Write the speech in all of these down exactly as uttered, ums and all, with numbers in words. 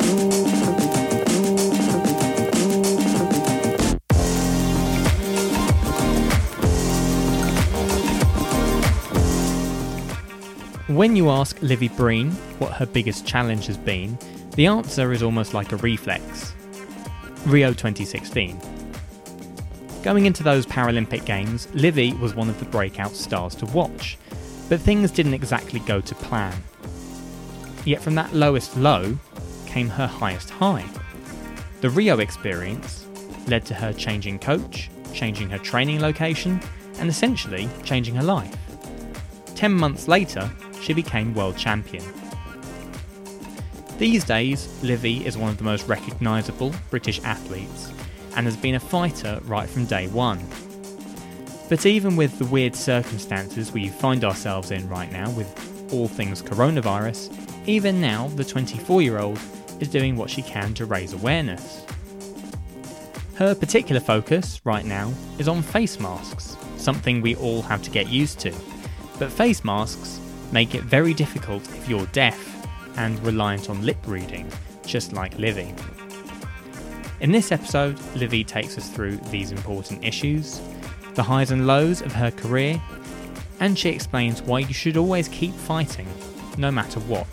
When you ask Livy Breen what her biggest challenge has been, the answer is almost like a reflex. Rio twenty sixteen. Going into those Paralympic Games, Livy was one of the breakout stars to watch, but things didn't exactly go to plan. Yet from that lowest low came her highest high. The Rio experience led to her changing coach, changing her training location, and essentially changing her life. Ten months later, she became world champion. These days, Livy is one of the most recognisable British athletes and has been a fighter right from day one. But even with the weird circumstances we find ourselves in right now with all things coronavirus, even now the twenty-four-year-old is doing what she can to raise awareness. Her particular focus right now is on face masks, something we all have to get used to. But face masks make it very difficult if you're deaf and reliant on lip reading, just like Livy. In this episode, Livy takes us through these important issues, the highs and lows of her career, and she explains why you should always keep fighting, no matter what.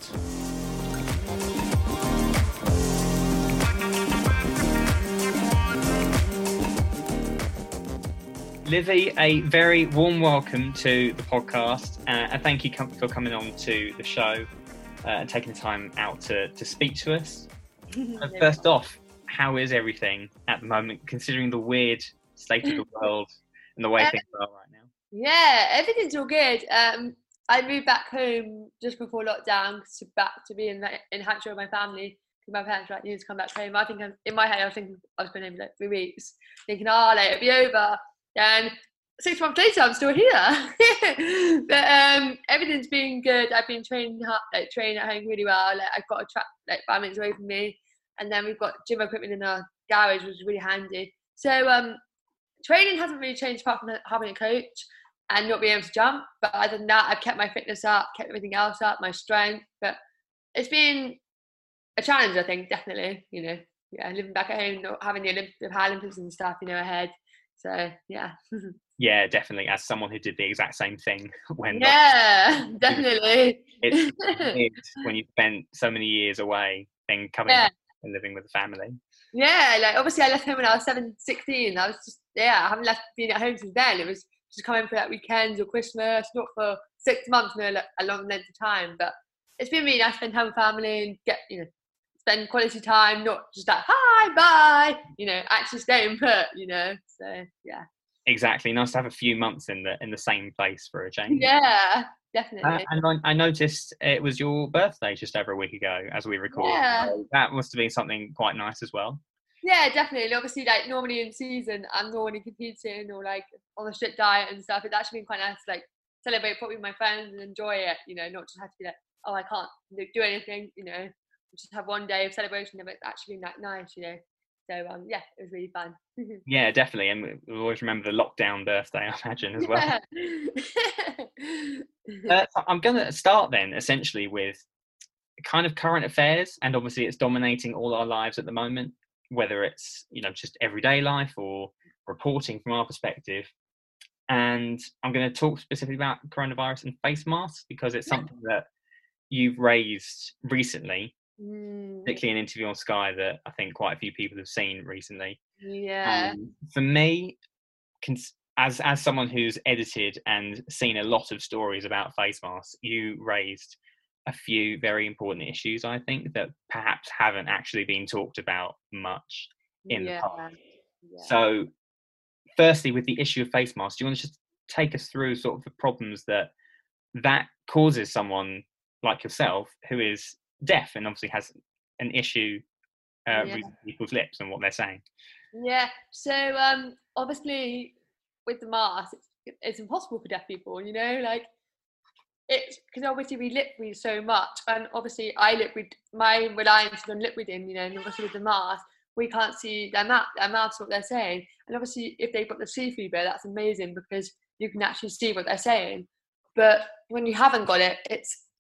Livy, a very warm welcome to the podcast, uh, and thank you com- for coming on to the show uh, and taking the time out to, to speak to us. uh, first off, how is everything at the moment, considering the weird state of the world and the way uh, things are right now? Yeah, everything's all good. Um, I moved back home just before lockdown, to back to be in in Hampshire with my family. My parents were like, "You need to come back home." I think I'm, in my head, I was thinking I was going home for like three weeks, thinking, "Oh, like it'll be over." And six months later, I'm still here. But um, everything's been good. I've been training, like training at home really well. Like I've got a track like five minutes away from me, and then we've got gym equipment in our garage, which is really handy. So um, training hasn't really changed apart from having a coach and not being able to jump. But other than that, I've kept my fitness up, kept everything else up, my strength. But it's been a challenge, I think, definitely. You know, yeah, living back at home, not having the Olymp- the Paralympics and stuff, you know, ahead. So yeah. Yeah, definitely. As someone who did the exact same thing when yeah, like, definitely. It's weird when you spent so many years away, then coming yeah. back and living with the family. Yeah, like obviously I left home when I was seven, sixteen. I was just yeah, I haven't left been at home since then. It was just coming for like weekends or Christmas, not for six months, no, a long length of time. But it's been really nice to spend time with family and get you know. spend quality time, not just like, hi, bye, you know, actually staying put, you know, so, yeah. Exactly. Nice to have a few months in the in the same place for a change. Yeah, definitely. Uh, and I, I noticed it was your birthday just over a week ago as we recorded. Yeah. So that must have been something quite nice as well. Yeah, definitely. And obviously, like, normally in season, I'm normally competing or, like, on a strict diet and stuff. It's actually been quite nice to, like, celebrate probably with my friends and enjoy it, you know, not just have to be like, oh, I can't do anything, you know. Just have one day of celebration of it actually being that nice, you know. So um, yeah, it was really fun. Yeah, definitely, and we always remember the lockdown birthday, I imagine, as well. uh, I'm going to start then, essentially, with kind of current affairs, and obviously it's dominating all our lives at the moment, whether it's you know just everyday life or reporting from our perspective. And I'm going to talk specifically about coronavirus and face masks because it's something that you've raised recently. Mm. Particularly an interview on Sky that I think quite a few people have seen recently. Yeah. Um, for me, cons- as as someone who's edited and seen a lot of stories about face masks, you raised a few very important issues, I think, that perhaps haven't actually been talked about much in yeah. the past. Yeah. So, firstly, with the issue of face masks, do you want to just take us through sort of the problems that that causes someone like yourself who is deaf and obviously has an issue uh, yeah. reading people's lips and what they're saying? Yeah, so um, obviously with the mask, it's, it's impossible for deaf people, you know, like it's because obviously we lip read so much, and obviously I lip read, my reliance is on lip reading, you know, and obviously with the mask, we can't see their mouth, their mouths, what they're saying, and obviously if they've got the see-through bit, that's amazing because you can actually see what they're saying. But when you haven't got it, it's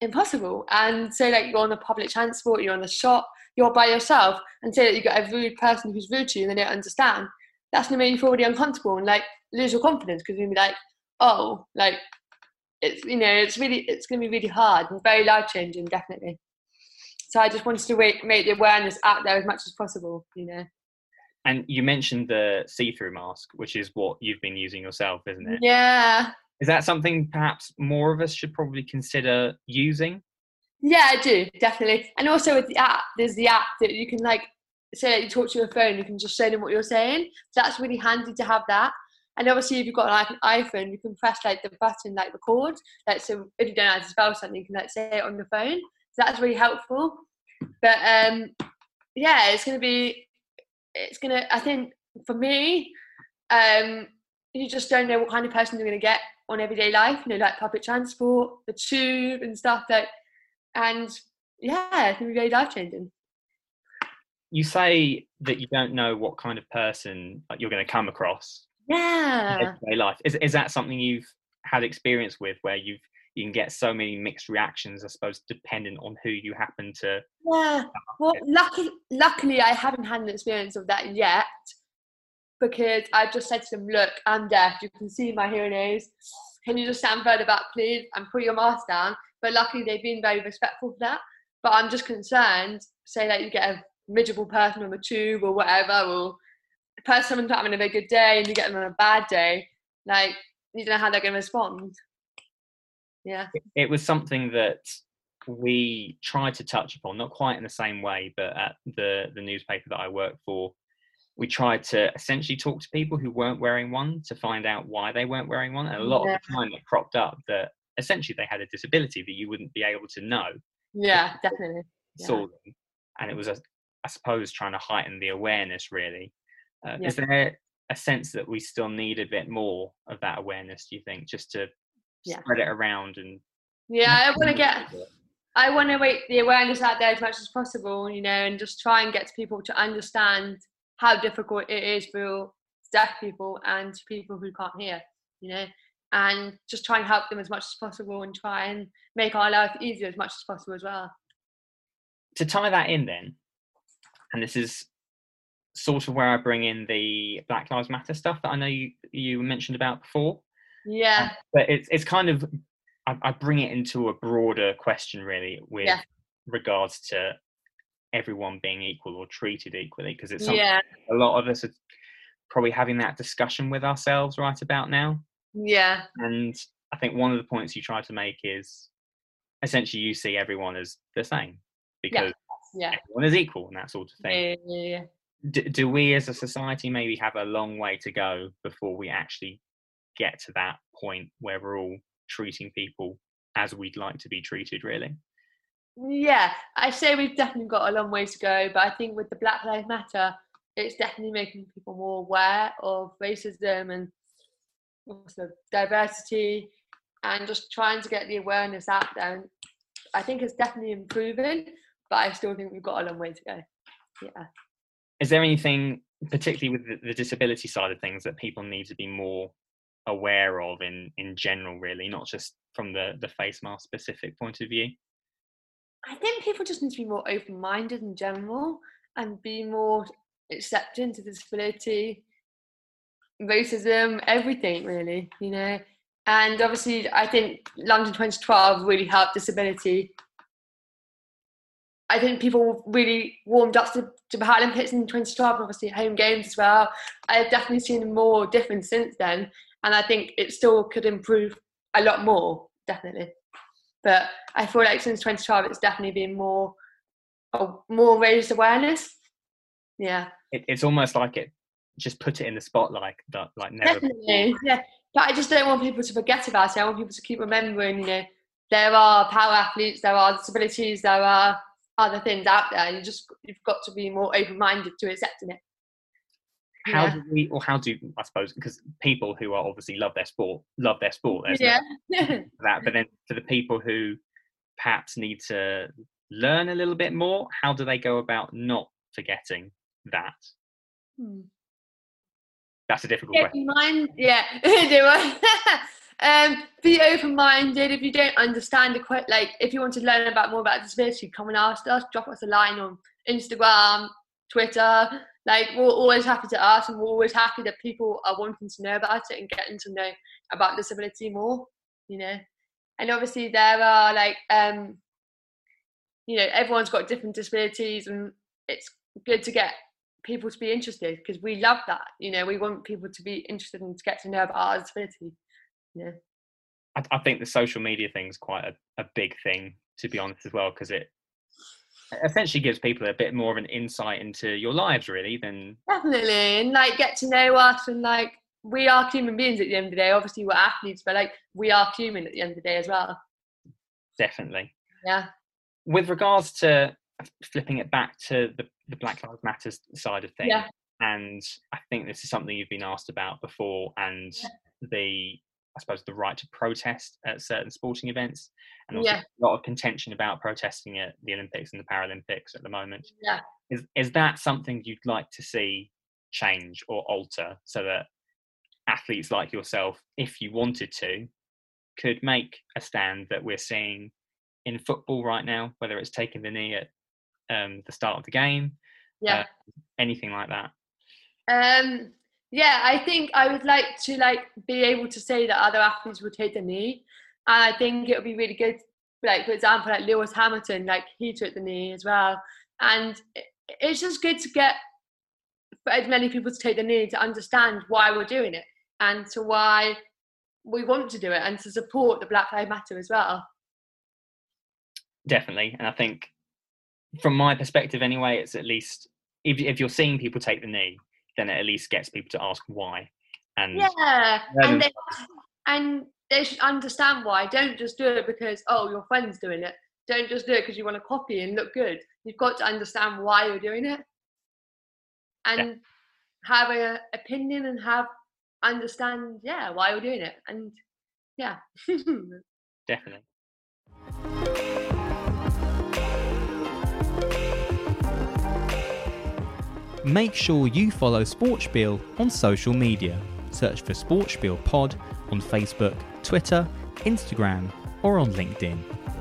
impossible. And say like you're on a public transport, you're on a shop, you're by yourself, and say that you got a rude person who's rude to you and they don't understand, that's going to make you feel really uncomfortable and like lose your confidence, because you're going to be like, oh, like it's, you know, it's really, it's going to be really hard and very life changing, definitely. So I just wanted to make, make the awareness out there as much as possible, you know. And you mentioned the see-through mask, which is what you've been using yourself, isn't it? Yeah. Is that something perhaps more of us should probably consider using? Yeah, I do, definitely. And also with the app, there's the app that you can like, say that you talk to your phone, you can just show them what you're saying. So that's really handy to have that. And obviously if you've got like an iPhone, you can press like the button like record. Like, so if you don't know how to spell something, you can like say it on the phone. So that's really helpful. But um, yeah, it's going to be, it's going to, I think for me, um, you just don't know what kind of person you're going to get on everyday life, you know, like public transport, the tube and stuff like, and yeah, it's going to be very life changing. You say that you don't know what kind of person you're going to come across. Yeah. In everyday life. Is, is that something you've had experience with, where you've you can get so many mixed reactions, I suppose, depending on who you happen to? Yeah. Well, luckily, luckily, I haven't had an experience of that yet, because I've just said to them, look, I'm deaf. You can see my hearing aids. Can you just stand further back, please, and put your mask down? But luckily, they've been very respectful for that. But I'm just concerned, say that you get a miserable person on the tube or whatever, or a person someone's not having a very good day and you get them on a bad day, like, you don't know how they're going to respond. Yeah. It was something that we tried to touch upon, not quite in the same way, but at the, the newspaper that I work for, we tried to essentially talk to people who weren't wearing one to find out why they weren't wearing one. And a lot yeah. of the time it cropped up that essentially they had a disability that you wouldn't be able to know. Yeah, definitely. Saw yeah. them. And it was, a, I suppose, trying to heighten the awareness, really. Uh, yeah. Is there a sense that we still need a bit more of that awareness, do you think, just to yeah. spread it around? And yeah, I want to get, I want to make the awareness out there as much as possible, you know, and just try and get to people to understand how difficult it is for deaf people and people who can't hear, you know, and just try and help them as much as possible and try and make our life easier as much as possible as well. To tie that in then, and this is sort of where I bring in the Black Lives Matter stuff that I know you, you mentioned about before. Yeah. Um, but it's it's kind of, I, I bring it into a broader question really with yeah. regards to everyone being equal or treated equally, because it's something yeah. a lot of us are probably having that discussion with ourselves right about now. Yeah. And I think one of the points you try to make is essentially you see everyone as the same, because yeah. Yeah. everyone is equal and that sort of thing. Yeah, yeah, yeah. Do, do we as a society maybe have a long way to go before we actually get to that point where we're all treating people as we'd like to be treated, really? Yeah, I say we've definitely got a long way to go, but I think with the Black Lives Matter, it's definitely making people more aware of racism and also diversity, and just trying to get the awareness out there. And I think it's definitely improving, but I still think we've got a long way to go. Yeah. Is there anything, particularly with the, the disability side of things, that people need to be more aware of in, in general, really, not just from the, the face mask specific point of view? I think people just need to be more open-minded in general and be more accepting to disability, racism, everything really, you know. And obviously I think London twenty twelve really helped disability. I think people really warmed up to, to the Paralympics in twenty twelve, obviously home games as well. I've definitely seen more difference since then, and I think it still could improve a lot more, definitely. But I feel like since twenty twelve, it's definitely been more, oh, more raised awareness. Yeah. It, it's almost like it just put it in the spotlight, that like never. Definitely, yeah. But I just don't want people to forget about it. I want people to keep remembering, you know, there are power athletes, there are disabilities, there are other things out there. You just, you've got to be more open-minded to accepting it. How yeah. do we, or how do, I suppose, because people who are obviously love their sport, love their sport. There's yeah. no that, but then for the people who perhaps need to learn a little bit more, how do they go about not forgetting that? Hmm. That's a difficult yeah, question. Mine, yeah, they were. Um, be open-minded. If you don't understand the que- like, if you want to learn about more about disability, come and ask us. Drop us a line on Instagram, Twitter. Like, we're always happy to ask, and we're always happy that people are wanting to know about it and getting to know about disability more. You know, and obviously there are like, um, you know, everyone's got different disabilities, and it's good to get people to be interested because we love that. You know, we want people to be interested and to get to know about our disability. Yeah. I, I think the social media thing is quite a, a big thing, to be honest, as well, because it essentially gives people a bit more of an insight into your lives, really, than... Definitely, and like get to know us, and like we are human beings at the end of the day. Obviously we're athletes, but like we are human at the end of the day as well. Definitely. Yeah. With regards to flipping it back to the, the Black Lives Matter side of things, Yeah. and I think this is something you've been asked about before, and yeah. the I suppose the right to protest at certain sporting events, and also yeah. a lot of contention about protesting at the Olympics and the Paralympics at the moment. Yeah. Is is that something you'd like to see change or alter so that athletes like yourself, if you wanted to, could make a stand that we're seeing in football right now, whether it's taking the knee at um, the start of the game, yeah, uh, anything like that? Um. Yeah, I think I would like to like be able to say that other athletes would take the knee, and I think it would be really good. Like for example, like Lewis Hamilton, like he took the knee as well, and it's just good to get for as many people to take the knee to understand why we're doing it and to why we want to do it and to support the Black Lives Matter as well. Definitely, and I think from my perspective anyway, it's at least if if you're seeing people take the knee, then it at least gets people to ask why. And yeah, and they, and they should understand why. Don't just do it because, oh, your friend's doing it. Don't just do it because you want to copy and look good. You've got to understand why you're doing it, and yeah. have an opinion and have understand, yeah, why you're doing it. And yeah. Definitely. Make sure you follow Sportspiel on social media. Search for Sportspiel Pod on Facebook, Twitter, Instagram, or on LinkedIn.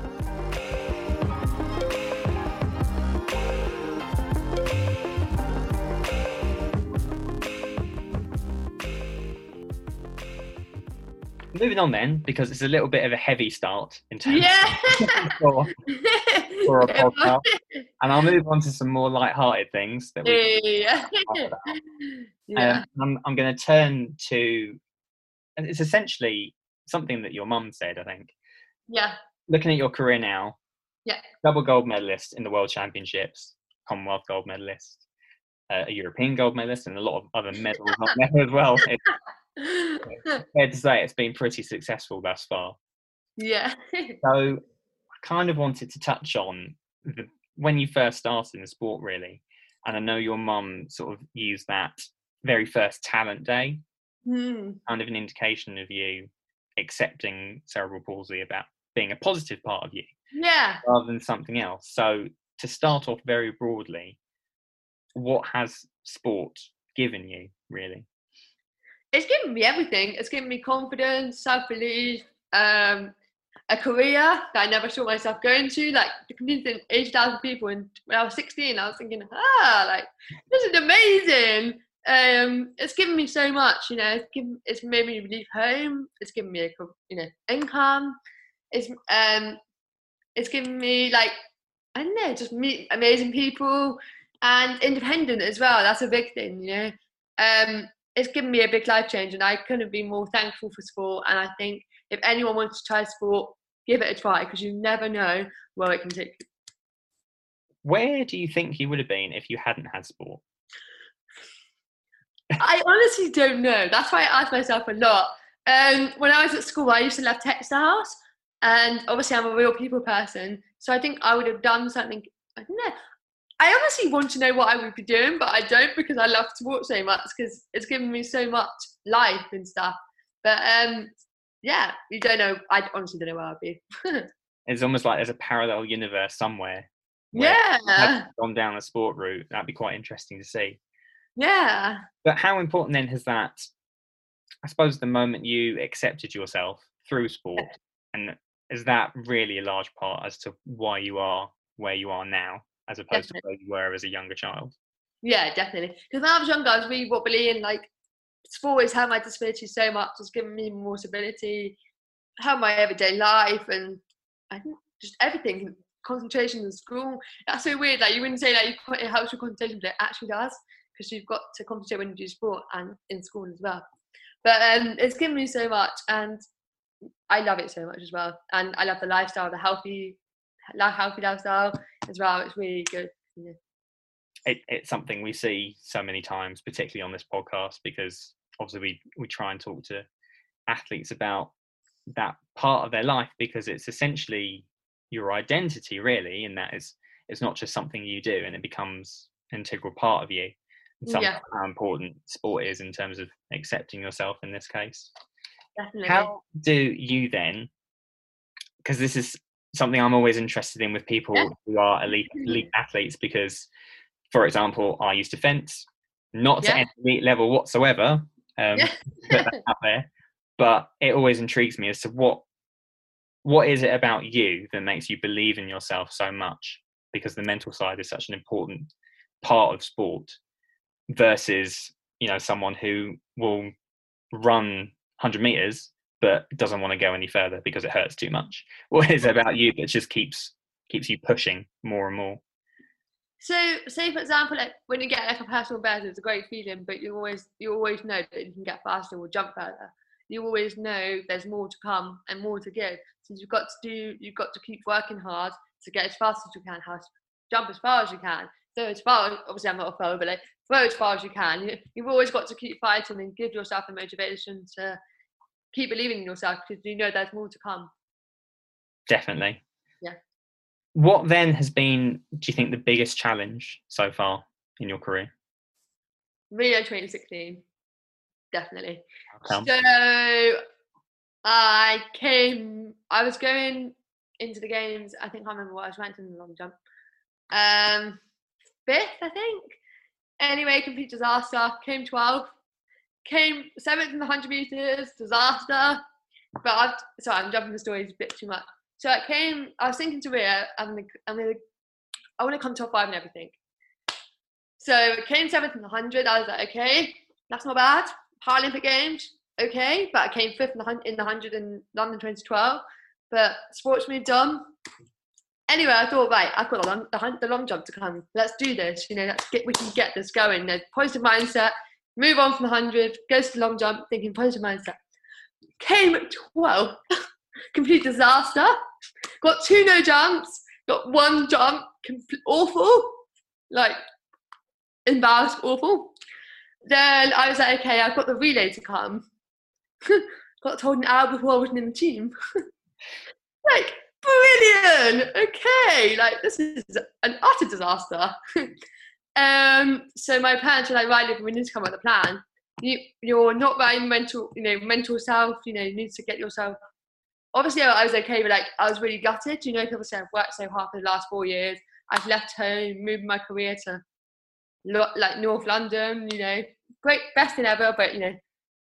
Moving on then, because it's a little bit of a heavy start in terms yeah. of for, for a podcast. And I'll move on to some more light-hearted things that we yeah. yeah. Um, I'm, I'm going to turn to, and it's essentially something that your mum said, I think. Yeah. Looking at your career now, yeah, double gold medalist in the World Championships, Commonwealth gold medalist, uh, a European gold medalist, and a lot of other medals on there as well. It's fair to say it's been pretty successful thus far. Yeah. So I kind of wanted to touch on the, when you first started in the sport, really. And I know your mum sort of used that very first talent day, mm. kind of an indication of you accepting cerebral palsy about being a positive part of you, yeah, rather than something else. So to start off very broadly, what has sport given you, really? It's given me everything. It's given me confidence, self-belief, um, a career that I never saw myself going to. Like, the community of eighty thousand people, and when I was sixteen, I was thinking, ah, like, this is amazing. Um, it's given me so much, you know. It's given, it's made me leave home. It's given me a, you know, income. It's um, it's given me like, I don't know, just meet amazing people and independent as well. That's a big thing, you know. Um, it's given me a big life change, and I couldn't be more thankful for sport. And I think if anyone wants to try sport, give it a try, because you never know where it can take you. Where do you think you would have been if you hadn't had sport? I honestly don't know. That's why I ask myself a lot. Um, when I was at school, I used to love textiles, and obviously I'm a real people person, so I think I would have done something. I don't know. I honestly want to know what I would be doing, but I don't, because I love sport so much, because it's given me so much life and stuff. But um, yeah, you don't know. I honestly don't know where I'd be. It's almost like there's a parallel universe somewhere. Yeah. Had gone down the sport route. That'd be quite interesting to see. Yeah. But how important then has that, I suppose, the moment you accepted yourself through sport, and is that really a large part as to why you are where you are now, as opposed Definitely. to where you were as a younger child? Yeah, definitely. Because when I was younger, I was really wobbly, and like sport has helped my disability so much. It's given me more stability, helped my everyday life, and I think just everything. Concentration in school. That's so weird. Like you wouldn't say that you, it helps with concentration, but it actually does, because you've got to concentrate when you do sport and in school as well. But um, it's given me so much, and I love it so much as well. And I love the lifestyle, the healthy, healthy lifestyle as well. It's really good. Yeah. It, it's something we see so many times, particularly on this podcast, because obviously we, we try and talk to athletes about that part of their life, because it's essentially your identity, really, and that is it's not just something you do, and it becomes an integral part of you. And some Yeah. how important sport is in terms of accepting yourself in this case. Definitely. How do you then, because this is something I'm always interested in with people Yeah. who are elite, elite athletes, because, for example, I used to fence, not Yeah. to any elite level whatsoever, um, Yeah. put that out there, but it always intrigues me as to what what is it about you that makes you believe in yourself so much, because the mental side is such an important part of sport, versus, you know, someone who will run one hundred meters but doesn't want to go any further because it hurts too much. What is it about you that just keeps keeps you pushing more and more? So, say for example, like when you get like a personal best, it's a great feeling, but you always you always know that you can get faster or jump further. You always know there's more to come and more to give. So you've got to do, you've got to keep working hard to get as fast as you can, how to jump as far as you can. So as far, obviously I'm not a thrower, but like throw as far as you can. You, you've always got to keep fighting and give yourself the motivation to keep believing in yourself, because you know there's more to come. Definitely. Yeah. What then has been, do you think, the biggest challenge so far in your career? Rio twenty sixteen, definitely. Okay. So I came, I was going into the games, I think I can't remember what I was ranked in the long jump. Um, fifth, I think. Anyway, complete disaster. Came twelfth. Came seventh in the one hundred metres, disaster. But I've, sorry, I'm jumping the stories a bit too much. So I came, I was thinking to Rio, I'm gonna, I'm gonna, I want to come top five and everything. So it came seventh in the one hundred. I was like, okay, that's not bad. Paralympic Games, okay. But I came fifth in the, in the one hundred in London twenty twelve. But sports moved on. Anyway, I thought, right, I've got the long, the, the long jump to come. Let's do this. You know, let's get, we can get this going. There's positive mindset. Move on from the one hundred. Goes to the long jump, thinking positive mindset. Came at twelve. Complete disaster. Got two no jumps. Got one jump. Complete, awful. Like, embarrassed, awful. Then I was like, okay, I've got the relay to come. Got told an hour before I wasn't in the team. Like, brilliant. Okay, like this is an utter disaster. um, so my parents were like, right, look, we need to come up with a plan. You, you're not right in mental, you know, mental self. You know, you need to get yourself. Obviously, I was okay, but like I was really gutted. You know, because obviously I've worked so hard for the last four years. I've left home, moved my career to like North London. You know, great, best thing ever. But you know,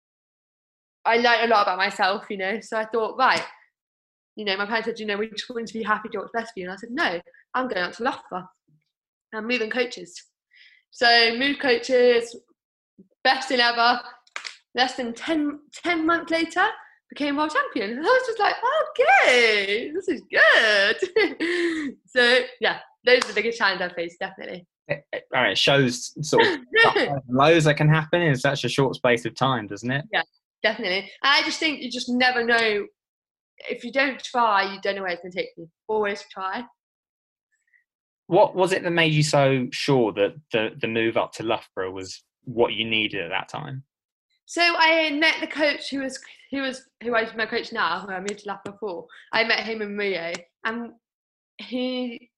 I learned a lot about myself. You know, so I thought, right. You know, my parents said, you know, we just want to be happy, do what's best for you. And I said, no, I'm going out to Loughborough. I'm moving coaches. So moved coaches, best thing ever. Less than ten, ten months later, became world champion. And I was just like, okay, this is good. So yeah, those are the biggest challenges I faced, definitely. It, it, it shows sort of lows that can happen in such a short space of time, doesn't it? Yeah, definitely. And I just think you just never know. If you don't try, you don't know where it's going to take you. Always try. What was it that made you so sure that the, the move up to Loughborough was what you needed at that time? So I met the coach who was who was who is my coach now, who I moved to Loughborough for. I met him in Rio, and he,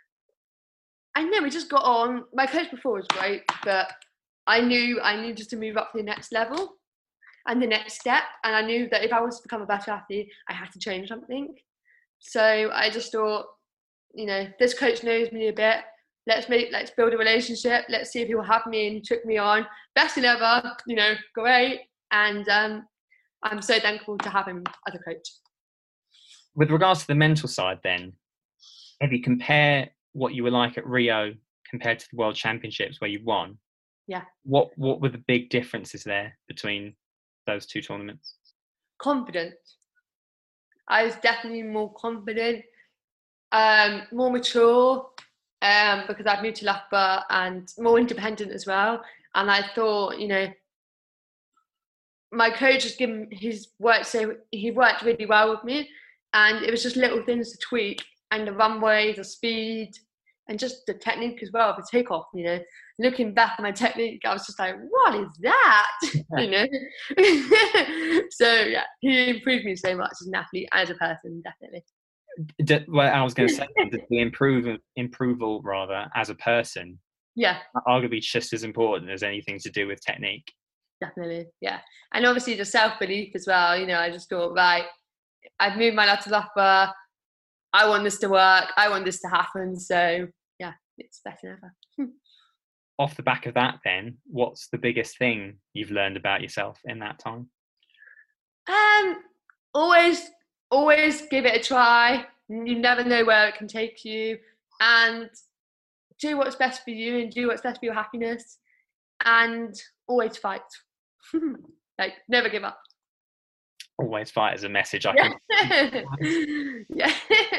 I know we just got on. My coach before was great, but I knew I needed to move up to the next level and the next step, and I knew that if I was to become a better athlete, I had to change something. So I just thought, you know, this coach knows me a bit. Let's make, let's build a relationship. Let's see if he will have me. And he took me on. Best thing ever, you know, great. And um, I'm so thankful to have him as a coach. With regards to the mental side then, if you compare what you were like at Rio compared to the World Championships where you won, yeah, what what were the big differences there between those two tournaments? Confident. I was definitely more confident, um, more mature, um, because I've moved to Loughborough, and more independent as well. And I thought, you know, my coach has given his work, so he worked really well with me, and it was just little things to tweak, and the runway, the speed, and just the technique as well, the takeoff. You know, looking back at my technique, I was just like, "What is that?" you know. So yeah, he improved me so much as an athlete and as a person, definitely. D- well, I was going to say the improve improval rather as a person, yeah, arguably just as important as anything to do with technique. Definitely, yeah, and obviously the self belief as well. You know, I just thought, right, I've moved my life to Loughborough. I want this to work. I want this to happen. So yeah, it's better than ever. Off the back of that, then, what's the biggest thing you've learned about yourself in that time? Um, always, always give it a try. You never know where it can take you, and do what's best for you, and do what's best for your happiness, and always fight. Like, never give up. Always fight is a message I can. Yeah.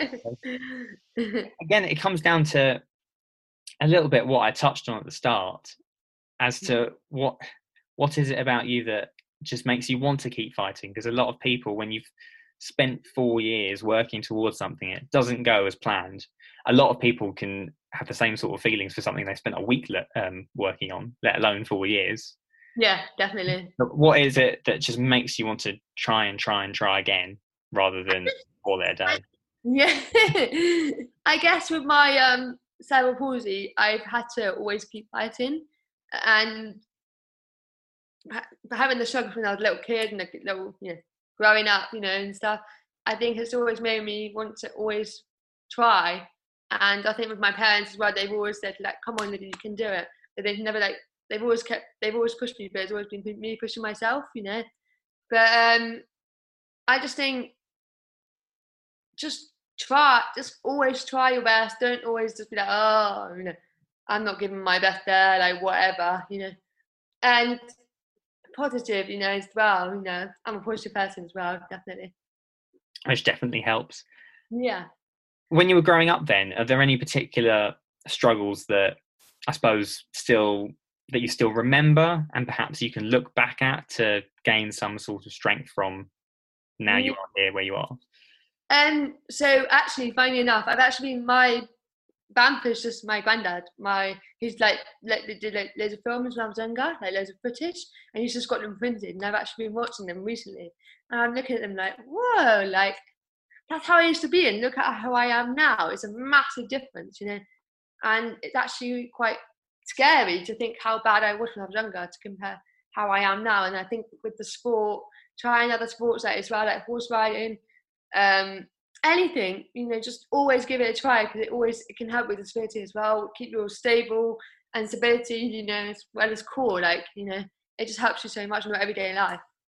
Again, it comes down to a little bit what I touched on at the start, as to what what is it about you that just makes you want to keep fighting? Because a lot of people, when you've spent four years working towards something, it doesn't go as planned. A lot of people can have the same sort of feelings for something they spent a week um, working on, let alone four years. Yeah, definitely. But what is it that just makes you want to try and try and try again rather than call it a day? Yeah, I guess with my um, cerebral palsy, I've had to always keep fighting, and having the struggle when I was a little kid and a little, you know, growing up, you know, and stuff. I think it's always made me want to always try. And I think with my parents as well, they've always said, like, come on, Lydia, you can do it. But they've never, like, they've always kept, they've always pushed me, but it's always been me pushing myself, you know. But um, I just think, just try, just always try your best. Don't always just be like, oh, you know, I'm not giving my best there, like, whatever, you know. And positive, you know, as well, you know, I'm a positive person as well, definitely. Which definitely helps. Yeah. When you were growing up then, are there any particular struggles that I suppose still that you still remember and perhaps you can look back at to gain some sort of strength from now yeah. you are here where you are? Um so actually, funny enough, I've actually been, my Bamford's just my granddad. My he's like, like they did like loads of films when I was younger, like loads of footage, and he's just got them printed, and I've actually been watching them recently. And I'm looking at them like, whoa, like that's how I used to be, and look at how I am now. It's a massive difference, you know. And it's actually quite scary to think how bad I was when I was younger to compare how I am now. And I think with the sport, trying other sports like as well, like horse riding, um, anything, you know, just always give it a try, because it always it can help with disability as well, keep you all stable and stability, you know, as well as core, like, you know, it just helps you so much in your everyday life.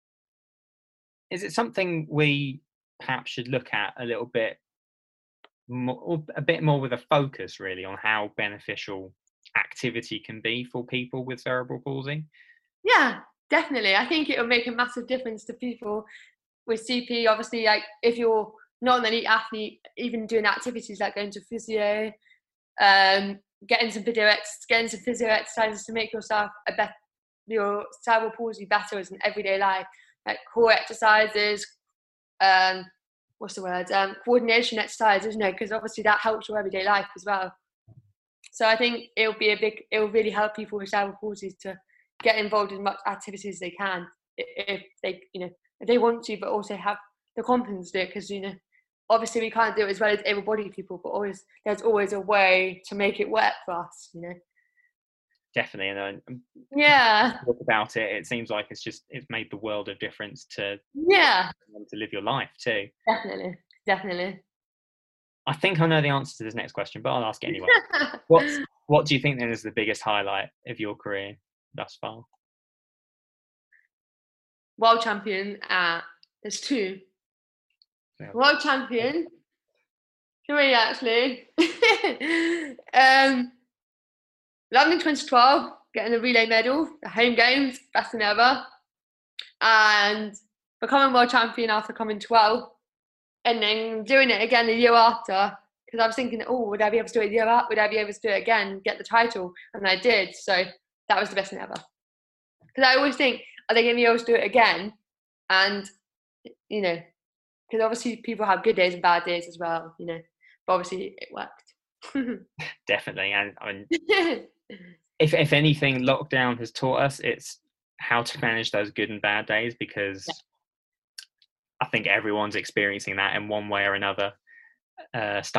Is it something we perhaps should look at a little bit more, a bit more with a focus really on how beneficial activity can be for people with cerebral palsy? Yeah, definitely. I think it'll make a massive difference to people with C P. Obviously, like if you're not an elite athlete, even doing activities like going to physio, um, getting some video ex- getting some physio exercises to make yourself a better, your cerebral palsy better as an everyday life, like core exercises, um, what's the word, um, coordination exercises, you know, because obviously that helps your everyday life as well. So I think it'll be a big, it'll really help people with cerebral palsy to get involved in as much activities as they can, if they, you know, if they want to, but also have the confidence to do it, because, you know, obviously we can't do it as well as able-bodied people, but always there's always a way to make it work for us, you know. Definitely, and uh, yeah, talk about it. It seems like it's just it's made the world of difference to yeah, to live your life too. Definitely, definitely. I think I know the answer to this next question, but I'll ask it anyway. What What do you think then is the biggest highlight of your career thus far? world champion at, there's two. Yeah. World champion, three actually. um, London twenty twelve, getting a relay medal, the home games, best thing ever. And becoming world champion after coming twelve, and then doing it again the year after. Because I was thinking, oh, would I be able to do it a year after? Would I be able to do it again, get the title? And I did. So that was the best thing ever. Because I always think, are they going to be able to do it again? And, you know, because obviously people have good days and bad days as well, you know. But obviously it worked. Definitely. And I mean, if if anything, lockdown has taught us, it's how to manage those good and bad days, because yeah. I think everyone's experiencing that in one way or another. Uh, stuck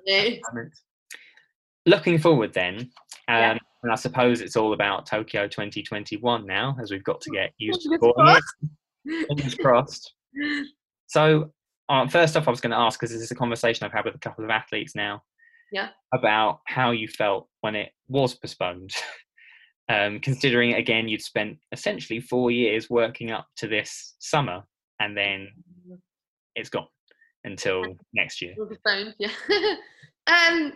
Looking forward then, um, yeah. and I suppose it's all about Tokyo twenty twenty-one now, as we've got to get used to calling it. Fingers crossed. So, um, first off, I was going to ask, because this is a conversation I've had with a couple of athletes now, yeah, about how you felt when it was postponed. um, considering, again, you'd spent essentially four years working up to this summer, and then it's gone until next year. Postponed, yeah. um,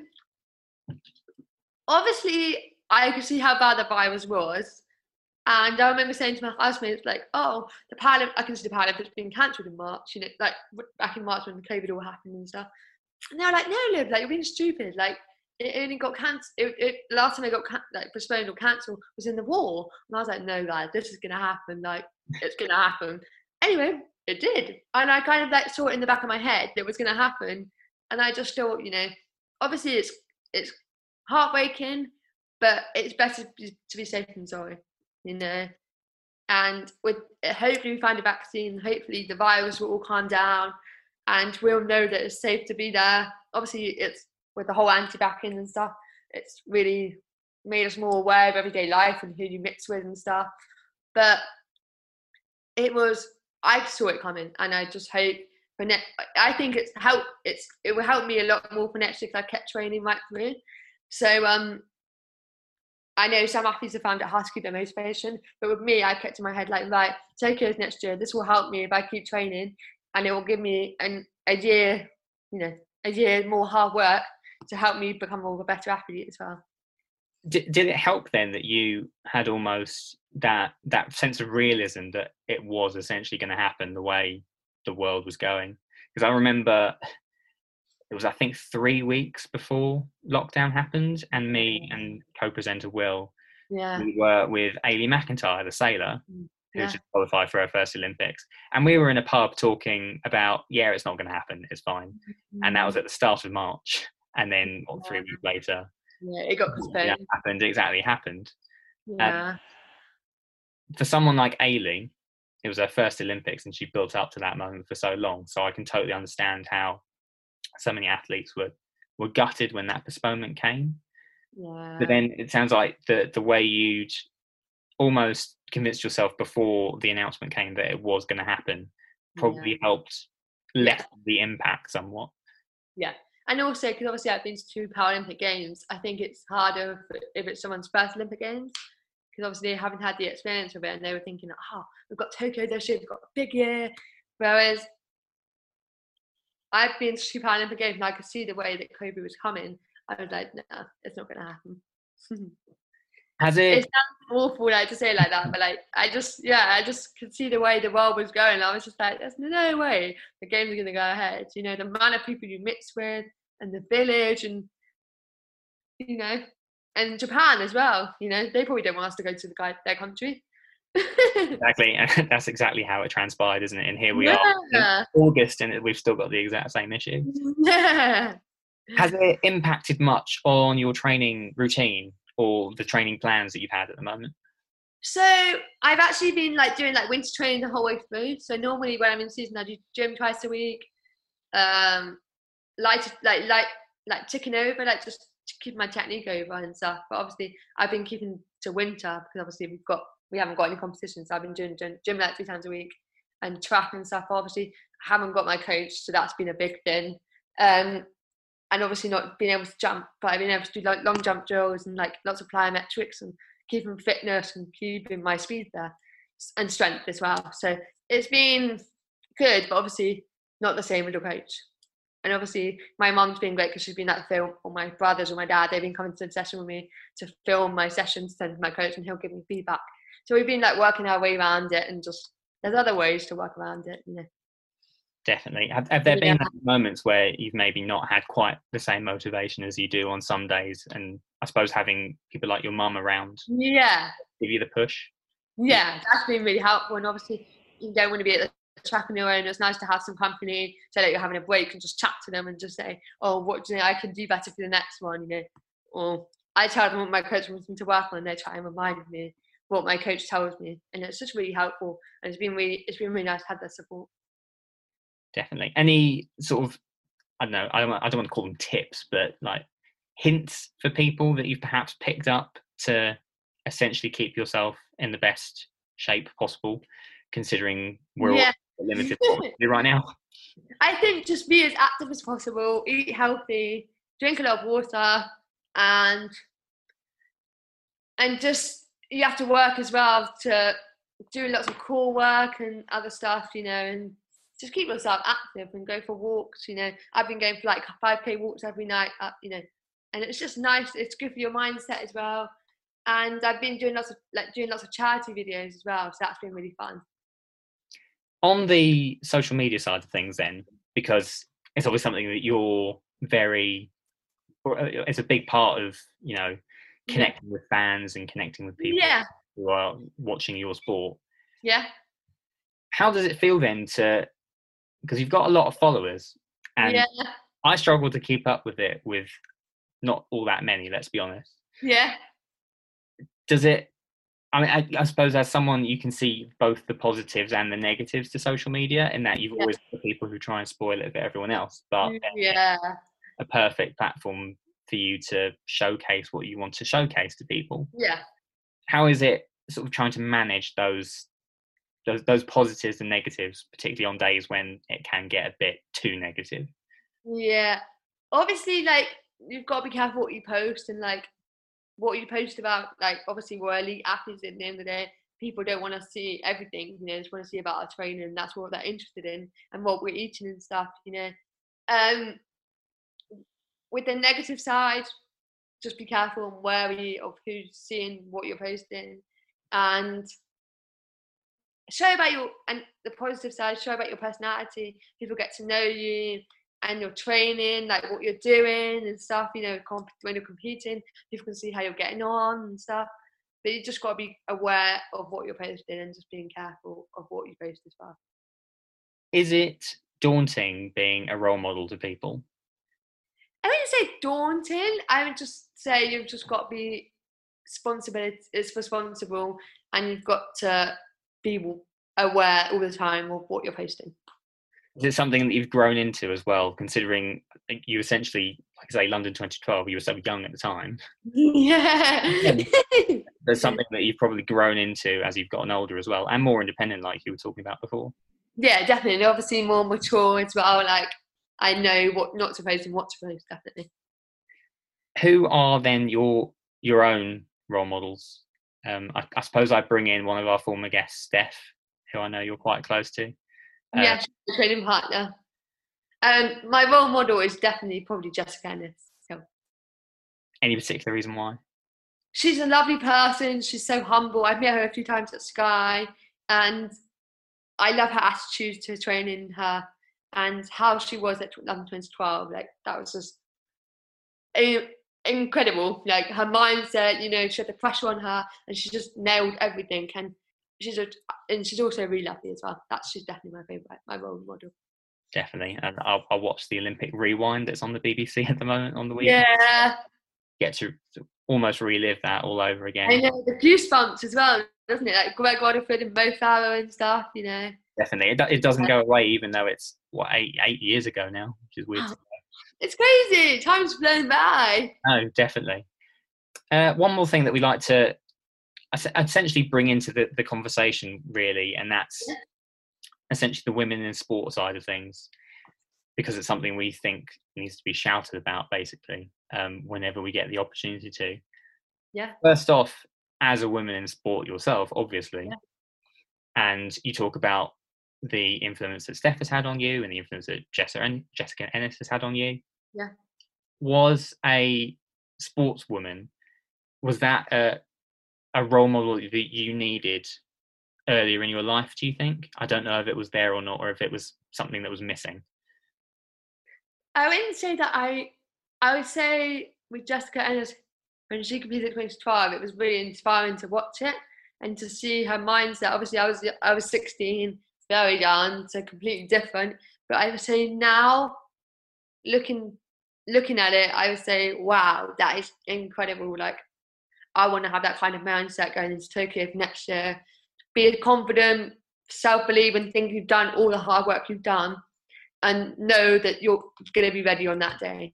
obviously, I could see how bad the virus was. And I remember saying to my housemates, like, oh, the Paralympics, I can see the Paralympics being cancelled in March, you know, like back in March when COVID all happened and stuff. And they were like, no, Liv, like, you're being stupid. Like, it only got cancelled. It, it, last time it got can- like postponed or cancelled was in the war. And I was like, no, guys, this is going to happen. Like, it's going to happen. Anyway, it did. And I kind of like saw it in the back of my head that it was going to happen. And I just thought, you know, obviously it's it's heartbreaking, but it's better to be safe than sorry, you know. And with hopefully we find a vaccine, hopefully the virus will all calm down and we'll know that it's safe to be there. Obviously it's with the whole anti-vaxxing and stuff, it's really made us more aware of everyday life and who you mix with and stuff. But it was, I saw it coming, and I just hope for next. I think it's help. It's it will help me a lot more for next year because I kept training right through. So um, I know some athletes have found it hard to keep their motivation, but with me, I kept in my head like, right, Tokyo's next year. This will help me if I keep training, and it will give me an a year, you know, a year more hard work to help me become more of a better athlete as well. Did, did it help then that you had almost that that sense of realism that it was essentially going to happen the way the world was going? Because I remember it was, I think, three weeks before lockdown happened, and me and co-presenter Will, yeah. we were with Ailey McIntyre, the sailor, who yeah. just qualified for her first Olympics. And we were in a pub talking about, yeah, it's not going to happen, it's fine. Mm-hmm. And that was at the start of March. And then what, yeah. three weeks later, yeah, it got postponed. Yeah, happened exactly happened. Yeah. Um, for someone like Ailey, it was her first Olympics, and she built up to that moment for so long. So I can totally understand how so many athletes were were gutted when that postponement came. Yeah. But then it sounds like the the way you'd almost convinced yourself before the announcement came that it was going to happen probably yeah. helped lessen yeah. the impact somewhat. Yeah. And also, because obviously I've been to two Paralympic Games, I think it's harder if it's someone's first Olympic Games, because obviously they haven't had the experience of it, and they were thinking, oh, we've got Tokyo this year, we've got a big year. Whereas I've been to two Paralympic Games and I could see the way that COVID was coming. I was like, no, nah, it's not going to happen. Has it? It sounds awful like to say it like that, but like I just, yeah, I just could see the way the world was going. I was just like, there's no way the games are going to go ahead. You know, the amount of people you mix with, and the village, and you know, and Japan as well. You know, they probably don't want us to go to the guy, their country. Exactly, and that's exactly how it transpired, isn't it? And here we yeah. are in August, and we've still got the exact same issue. Yeah. Has it impacted much on your training routine or the training plans that you've had at the moment? So I've actually been like doing like winter training the whole way through. So normally when I'm in season, I do gym twice a week. Um, like like like like ticking over, like just to keep my technique over and stuff. But obviously I've been keeping to winter because obviously we've got we haven't got any competitions. So I've been doing gym, gym like three times a week and track and stuff. Obviously I haven't got my coach, so that's been a big thing. Um, and obviously not being able to jump, but I've been able to do like long jump drills and like lots of plyometrics and keeping fitness and keeping my speed there. and strength as well. So it's been good, but obviously not the same with a coach. And obviously my mum's been great because she's been at the film, or my brothers or my dad, they've been coming to the session with me to film my sessions, send to my coach, and he'll give me feedback. So we've been like working our way around it, and just there's other ways to work around it, you know. Definitely. Have, have there Yeah. been moments where you've maybe not had quite the same motivation as you do on some days? And I suppose having people like your mum around Yeah. give you the push? Yeah, that's been really helpful. And obviously you don't want to be at the track on your own. It's nice to have some company so that you're having a break and just chat to them and just say, oh, what do you think I can do better for the next one, you know? Or I tell them what my coach wants me to work on, and they try and remind me what my coach tells me. And it's just really helpful. And it's been really it's been really nice to have that support. Definitely. Any sort of, I don't know, I don't, I don't want to call them tips, but like hints for people that you've perhaps picked up to essentially keep yourself in the best shape possible, considering we're Yeah. all limited to what we do right now? I think just be as active as possible, eat healthy, drink a lot of water, and and just you have to work as well to do lots of core work and other stuff, you know, and just keep yourself active and go for walks, you know. I've been going for like five K walks every night, uh, you know, and it's just nice. It's good for your mindset as well. And I've been doing lots of like doing lots of charity videos as well, so that's been really fun. On the social media side of things then, because it's obviously something that you're very, it's a big part of, you know, connecting yeah. with fans and connecting with people yeah. who are watching your sport. Yeah. How does it feel then to, because you've got a lot of followers, and yeah. I struggle to keep up with it with not all that many, let's be honest. Yeah. Does it, I mean, I, I suppose as someone, you can see both the positives and the negatives to social media, in that you've yeah. always got people who try and spoil it for everyone else, but yeah. a perfect platform for you to showcase what you want to showcase to people. Yeah. How is it sort of trying to manage those those those positives and negatives, particularly on days when it can get a bit too negative? Yeah. Obviously, like, you've got to be careful what you post, and like what you post about, like, obviously we're elite athletes at the end of the day. People don't want to see everything, you know, they just want to see about our training, and that's what they're interested in, and what we're eating and stuff, you know. Um, with the negative side, just be careful and wary of who's seeing what you're posting, and show about your, and the positive side, show about your personality. People get to know you and your training, like what you're doing and stuff, you know, comp- when you're competing, people can see how you're getting on and stuff. But you just got to be aware of what you're posting and just being careful of what you post as well. Is it daunting being a role model to people? I wouldn't say daunting. I would just say you've just got to be responsible. It's responsible, and you've got to be aware all the time of what you're posting. Is it something that you've grown into as well, considering you essentially, like I say, London twenty twelve, you were so young at the time? Yeah. There's something that you've probably grown into as you've gotten older as well, and more independent, like you were talking about before. Yeah, definitely. Obviously more mature as well. Like, I know what not to post and what to post, definitely. Who are then your your own role models? Um, I, I suppose I bring in one of our former guests, Steph, who I know you're quite close to. Uh, yeah, she's a training partner. Um, my role model is definitely probably Jessica Ennis. So. Any particular reason why? She's a lovely person. She's so humble. I've met her a few times at Sky, and I love her attitude to training her and how she was at London twenty twelve. Like, that was just a, incredible. Like, her mindset, you know, she had the pressure on her, and she just nailed everything. And she's a, and she's also really lovely as well. That's she's definitely my favourite, my role model. Definitely, and I'll, I'll watch the Olympic Rewind that's on the B B C at the moment on the weekend. Yeah. Get to, to almost relive that all over again. I know, the goosebumps as well, doesn't it? Like Greg Waterford and Mo Farah and stuff, you know. Definitely, it, it doesn't go away, even though it's what eight eight years ago now, which is weird. Oh, it's crazy. Time's flown by. Oh, definitely. Uh, one more thing that we like to essentially bring into the, the conversation, really, and that's yeah. essentially the women in sport side of things, because it's something we think needs to be shouted about, basically, um, whenever we get the opportunity to. Yeah. First off, as a woman in sport yourself, obviously, yeah. and you talk about the influence that Steph has had on you and the influence that Jessica and Jessica Ennis has had on you. Yeah. Was a sportswoman, was that a, a role model that you needed earlier in your life, do you think? I don't know if it was there or not, or if it was something that was missing. I wouldn't say that I, I would say with Jessica Ennis, when she competed at twenty twelve, it was really inspiring to watch it and to see her mindset. Obviously, I was I was sixteen, very young, so completely different. But I would say now, looking looking at it, I would say, wow, that is incredible. Like, I want to have that kind of mindset going into Tokyo for next year. Be confident, self-believing, think you've done all the hard work you've done, and know that you're going to be ready on that day.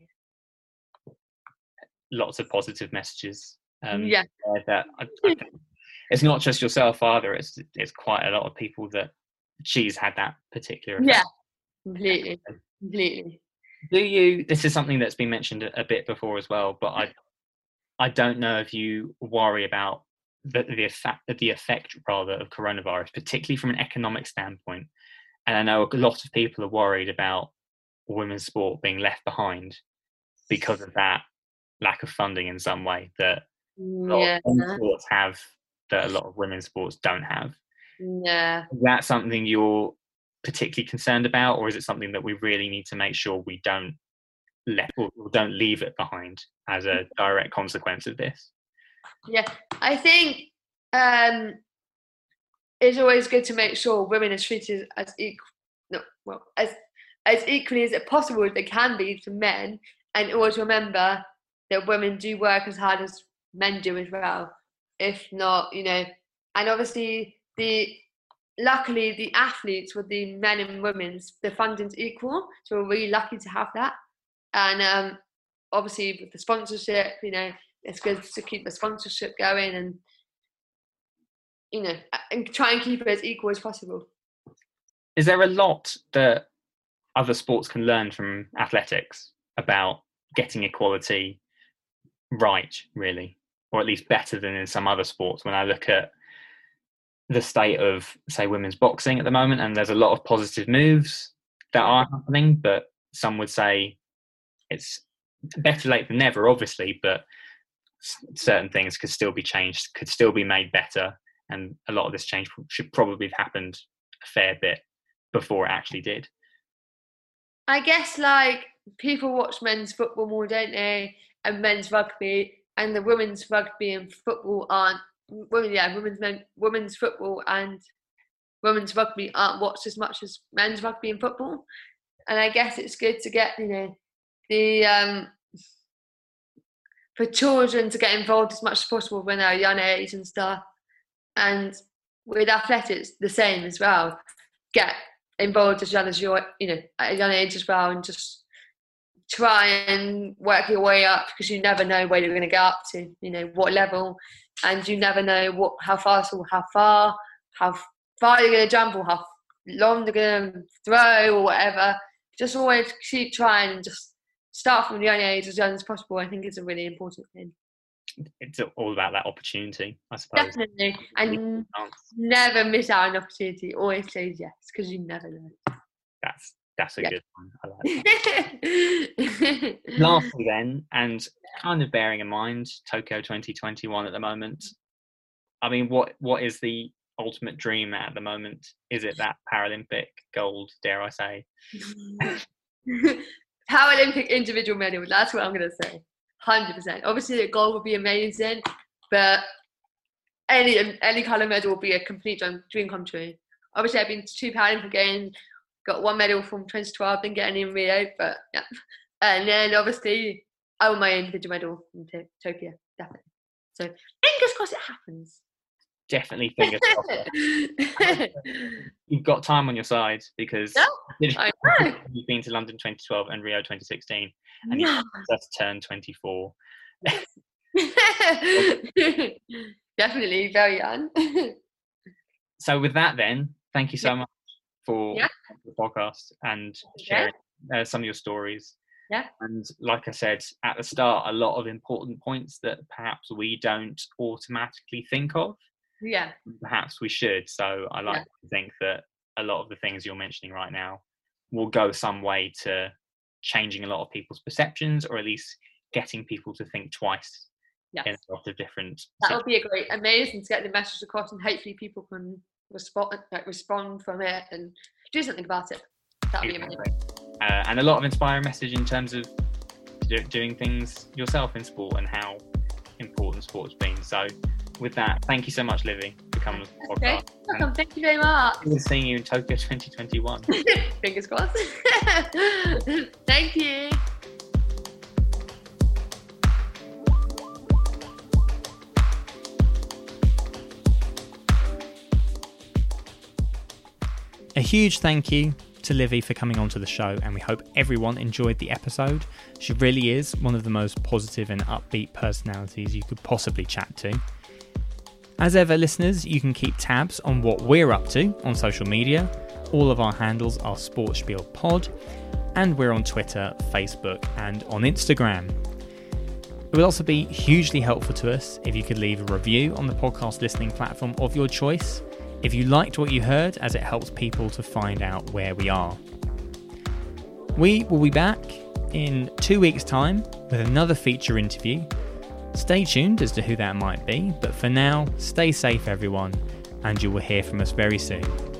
Lots of positive messages. Um, yeah. That I, I think it's not just yourself either. It's it's quite a lot of people that she's had that particular effect. Yeah, completely, completely. Do you? This is something that's been mentioned a bit before as well, but I I don't know if you worry about the the effect the effect rather of coronavirus, particularly from an economic standpoint. And I know a lot of people are worried about women's sport being left behind because of that lack of funding in some way that a lot Yeah. of men's sports have that a lot of women's sports don't have. Yeah. Is that something you're particularly concerned about, or is it something that we really need to make sure we don't let or don't leave it behind as a direct consequence of this? Yeah, I think um, it's always good to make sure women are treated as equal, no, well, as as equally as it possible as they can be to men, and always remember that women do work as hard as men do as well. If not, you know, and obviously the luckily the athletes with the men and women's the funding's equal, so we're really lucky to have that. And um, obviously with the sponsorship, you know, it's good to keep the sponsorship going and, you know, and try and keep it as equal as possible. Is there a lot that other sports can learn from athletics about getting equality right, really, or at least better than in some other sports? When I look at the state of, say, women's boxing at the moment, and there's a lot of positive moves that are happening, but some would say it's better late than never, obviously, but certain things could still be changed, could still be made better, and a lot of this change should probably have happened a fair bit before it actually did. I guess, like, people watch men's football more, don't they, and men's rugby, and the women's rugby and football aren't women yeah women's men women's football and women's rugby aren't watched as much as men's rugby and football. And I guess it's good to get, you know, the um for children to get involved as much as possible when they're a young age and stuff. And with athletics, the same as well. Get involved as young as you're, you know, at a young age as well, and just try and work your way up, because you never know where you're going to get up to, you know, what level, and you never know what, how fast or how far, how far you're going to jump or how long they're going to throw or whatever. Just always keep trying and just start from a young age, as young as possible. I think it's a really important thing. It's all about that opportunity, I suppose. Definitely. And never miss out on an opportunity. Always say yes, because you never know. That's that's a yeah. good one. I like that. Lastly then, and kind of bearing in mind Tokyo twenty twenty-one at the moment, I mean, what what is the ultimate dream at the moment? Is it that Paralympic gold, dare I say? Paralympic individual medal, that's what I'm going to say. one hundred percent. Obviously, the gold would be amazing, but any any kind of medal would be a complete dream come true. Obviously, I've been to two Paralympic Games, got one medal from twenty twelve, didn't get any in Rio, but yeah. And then obviously, I won my individual medal in t- Tokyo, definitely. So fingers crossed it happens. Definitely fingers crossed. You've got time on your side, because yeah, I know. You've been to London twenty twelve and Rio twenty sixteen, and yeah. You've just turned twenty-four. Definitely very young. So with that then, thank you so yeah. much for yeah. the podcast and sharing uh, some of your stories. Yeah. And like I said at the start, a lot of important points that perhaps we don't automatically think of. Yeah. perhaps we should. So I like yeah. to think that a lot of the things you're mentioning right now will go some way to changing a lot of people's perceptions, or at least getting people to think twice yes. in a lot of different that would be a great amazing to get the message across, and hopefully people can respond like respond from it and do something about it. That would exactly. be amazing. Uh, and a lot of inspiring message in terms of do, doing things yourself in sport and how important sport's been. So with that, thank you so much, Livy, for coming to the podcast. Okay. Welcome. Thank you very much. We'll be seeing you in Tokyo twenty twenty-one. Fingers crossed. Thank you. A huge thank you to Livy for coming onto the show, and we hope everyone enjoyed the episode. She really is one of the most positive and upbeat personalities you could possibly chat to. As ever, listeners, you can keep tabs on what we're up to on social media. All of our handles are SportSpielPod, and we're on Twitter, Facebook, and on Instagram. It would also be hugely helpful to us if you could leave a review on the podcast listening platform of your choice, if you liked what you heard, as it helps people to find out where we are. We will be back in two weeks' time with another feature interview. Stay tuned as to who that might be, but for now, stay safe everyone, and you will hear from us very soon.